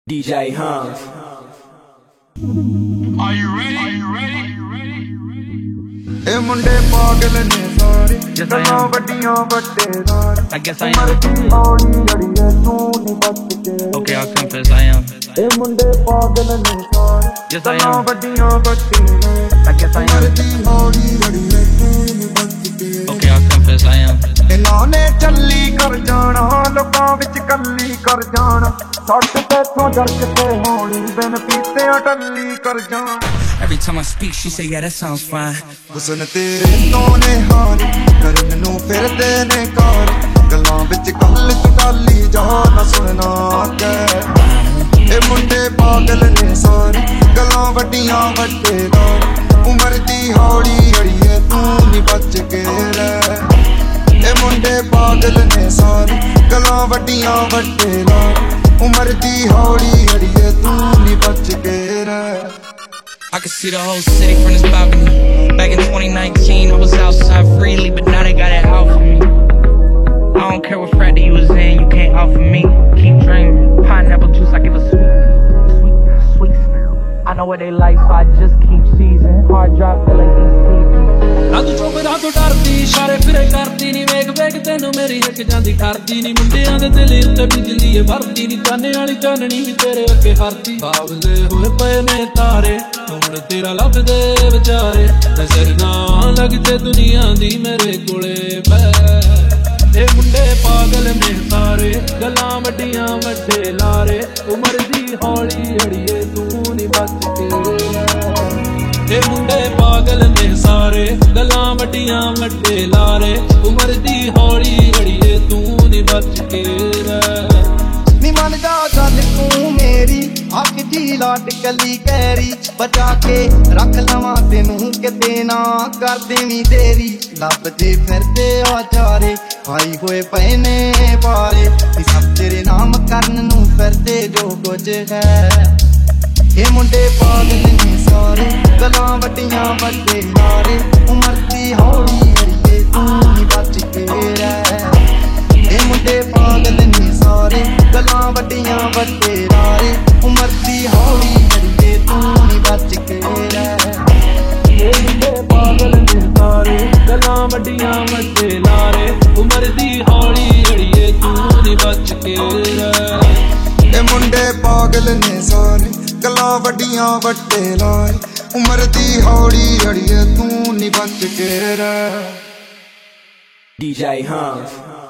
DJ Hans. Are you ready? Are you ready? ਇਹ ਮੁੰਡੇ ਪਾਗਲ ਨੇ ਸਾਰੇ ਗੱਲਾਂ ਵੱਡੀਆਂ ਵੱਡੇਦਾਰ I guess I am. ਹੌਲੀ ਅੜੀਏ ਤੂੰ ਨੀ ਬਚ ਕੇ Okay, I'll confess I am. ਇਹ ਮੁੰਡੇ ਪਾਗਲ ਨੇ ਸਾਰੇ Yes, I ਗੱਲਾਂ am. ਵੱਡੀਆਂ ਵੱਡੇਦਾਰ I guess I am. ਹੌਲੀ ਅੜੀਏ ਤੂੰ ਨੀ ਬਚ ਕੇ Okay, I'll confess I am. ਇਹਨਾਂ ਨੇ ਚੱਲੀ ਕਰ ਜਾਣਾ ਲੋਕਾਂ ਵਿੱਚ ਕੱਲੀ ਕਰ ਜਾਣਾ ਸੱਟ ਤੇਥੋਂ ਡਰ ਕੇ ਹੌਲੀ ਬਿਨ ਪੀਤੇ ਟੱਲੀ ਕਰ ਜਾਣਾ Every time I speak, she say, yeah, that sounds fine. ਹੁਸਨ ਤੇਰੇ ਤੋਂ ਨੇ ਹਾਰ ਕਰਨ ਨੂੰ ਫਿਰਦੇ ਨੇ ਕਾਰ ਗੱਲਾਂ ਵਿੱਚ ਗੱਲ ਚਕਾਲੀ ਜਾ ਨਾ ਸੁਣਨਾ ਕਹਿ ਇਹ ਮੁੰਡੇ ਪਾਗਲ ਨੇ ਸਾਰੇ ਗੱਲਾਂ ਵੱਡੀਆਂ ਵੱਡੇਦਾਰ ਉਮਰ ਦੀ ਹੌਲੀ ਅੜੀਏ ਤੂੰ ਨੀ ਬਚ ਕੇ ਰਹਿ ਇਹ ਮੁੰਡੇ ਪਾਗਲ ਨੇ ਸਾਰੇ ਗੱਲਾਂ ਵੱਡੀਆਂ ਵੱਡੇਦਾਰ ਉਮਰ ਦੀ ਹੌਲੀ ਅੜੀਏ ਤੂੰ ਨੀ ਬਚ ਕੇ ਰਹਿ I could see the whole city from this balcony. Back in 2019, I was outside freely, but now they got it out for me. I don't care what frat that you was in, you can't offer me. Keep dreaming, pineapple juice, I give a sweet smell. I know what they like, so I just keep seizing. Hard drop, feel like these ਨਾ ਤੂੰ ਚੋਪੜਾ ਤੋਂ ਡਰਦੀ ਇਸ਼ਾਰੇ ਫਿਰੇ ਕਰਦੀ ਨੀ ਵੇਖ ਵੇਖ ਤੈਨੂੰ ਮੇਰੀ ਹਿੱਕ ਜਾਂਦੀ ਠਰਦੀ ਨੀ ਮੁੰਡਿਆਂ ਦੇ ਦਿਲ ਉੱਤੇ ਬਿਜਲੀ ਏ ਵਰਦੀ ਨੀ ਚਾਨੇ ਵਾਲੀ ਚਾਨਣੀ ਵੀ ਤੇਰੇ ਅੱਗੇ ਹਰਦੀ ਬਾਬਲੇ ਹੋਏ ਪਏ ਨੇ ਤਾਰੇ ਹੁਣ ਤੇਰਾ ਲੱਭਦੇ ਵਿਚਾਰੇ ਨਜ਼ਰ ਨਾ ਲੱਗਦੇ ਦੁਨੀਆ ਦੀ ਮੇਰੇ ਕੋਲੇ ਬੈ ਇਹ ਮੁੰਡੇ ਪਾਗਲ ਨੇ ਸਾਰੇ ਗੱਲਾਂ ਵੱਡੀਆਂ ਵੱਡੇ ਲਾਰੇ ਉਮਰ ਦੀ ਹੌਲੀ ਅੜੀਏ ਤੂੰ ਨੀ ਬਚ ਕੇ ਇਹ ਮੁੰਡੇ ਪਾਗਲ ਨੇ ਸਾਰੇ ਗੱਲਾਂ ਵੱਡੀਆਂ ਵੱਡੇ ਲਾਰੇ ਉਮਰ ਦੀ ਹੌਲੀ ਅੜੀਏ ਤੂੰ ਨੀ ਬਚ ਕੇ ਰਹਿ ਨੀ ਮੰਨਦਾ ਗੱਲ ਤੂੰ ਮੇਰੀ ਅੱਖ ਦੀ ਲਾਟ ਕਲੀ ਕਹਿਰੀ ਬਚਾ ਕੇ ਰੱਖ ਲਵਾਂ ਤੈਨੂੰ ਕਿਤੇ ਨਾ ਕਰ ਦੇਵੀਂ ਤੇਰੀ ਲੱਭਦੇ ਫਿਰਦੇ ਆ ਚਾਰੇ ਆਈ ਹੋਏ ਪਏ ਨੇ ਬਾਰੇ ਸਭ ਤੇਰੇ ਨਾਮ ਕਰਨ ਨੂੰ ਫਿਰਦੇ ਜੋ ਕੁਝ ਹੈ ਇਹ ਮੁੰਡੇ ਪਾਗਲ ਨੇ ਸਾਰੇ ਗੱਲਾਂ ਵੱਡੀਆਂ ਵੱਡੇ ਲਾਰੇ ਉਮਰ ਦੀ ਹੌਲੀ ਅੜੀਏ ਤੂੰ ਨੀ ਬਚ ਕੇ ਰਹਿ ਇਹ ਮੁੰਡੇ ਪਾਗਲ ਨੇ ਸਾਰੇ ਗੱਲਾਂ ਵੱਡੀਆਂ ਵੱਡੇ ਲਾਰੇ ਉਮਰ ਦੀ ਹੌਲੀ ਅੜੀਏ ਤੂੰ ਨੀ ਬਚ ਕੇ ਰਹਿ ਇਹ ਮੁੰਡੇ ਪਾਗਲ ਨੇ ਸਾਰੇ ਗੱਲਾਂ ਵੱਡੀਆਂ ਵੱਡੇ ਲਾਰੇ ਉਮਰ ਦੀ ਹੌਲੀ ਅੜੀਏ ਤੂੰ ਨੀ ਬਚ ਕੇ ਰਹਿ ਇਹ ਮੁੰਡੇ ਪਾਗਲ ਨੇ ਸਾਰੇ ਗੱਲਾਂ ਵੱਡੀਆਂ ਵੱਡੇ ਲਾਰੇ ਉਮਰ ਦੀ ਹੌਲੀ ਅੜੀਏ ਤੂੰ ਨੀ ਬਚ ਕੇ ਰਹਿ DJ Hans.